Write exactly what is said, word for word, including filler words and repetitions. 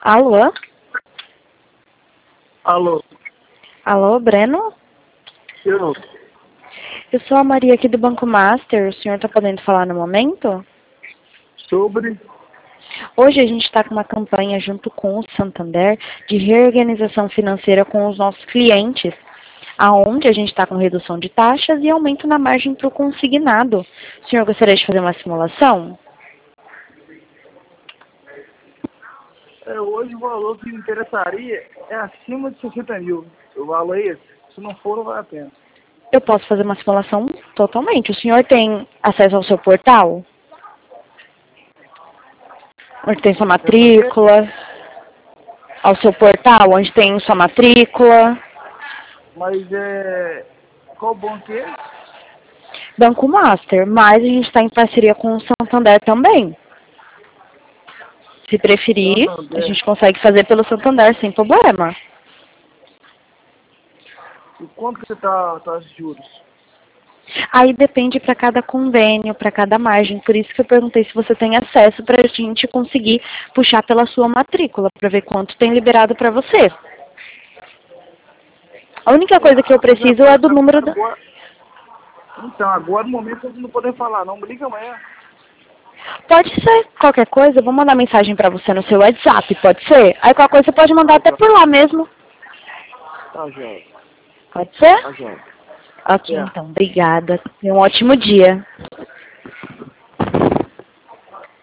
Alô? Alô? Alô, Breno? Eu? Eu sou a Maria aqui do Banco Master. O senhor está podendo falar no momento? Sobre? Hoje a gente está com uma campanha junto com o Santander de reorganização financeira com os nossos clientes, aonde a gente está com redução de taxas e aumento na margem para o consignado. O senhor gostaria de fazer uma simulação? É, hoje o valor que me interessaria é acima de sessenta mil. O valor é esse. Se não for, não vale a pena. Eu posso fazer uma simulação totalmente. O senhor tem acesso ao seu portal? Onde tem sua matrícula? Ao seu portal, onde tem sua matrícula? Mas é... Qual banco é? Banco Master, mas a gente está em parceria com o Santander também. Se preferir, a Santander. gente consegue fazer pelo Santander sem problema. E quanto que você tá, tá os juros? Aí depende para cada convênio, para cada margem. Por isso que eu perguntei se você tem acesso para a gente conseguir puxar pela sua matrícula, para ver quanto tem liberado para você. A única coisa que eu preciso é do número da... Agora... Então, agora no momento vocês não podem falar, não. Me liga amanhã. Pode ser. Qualquer coisa, eu vou mandar mensagem para você no seu WhatsApp, pode ser? Aí qualquer coisa você pode mandar até por lá mesmo. Tá, João. Pode ser? Tá, João. Ok, É. então. Obrigada. Tenha um ótimo dia.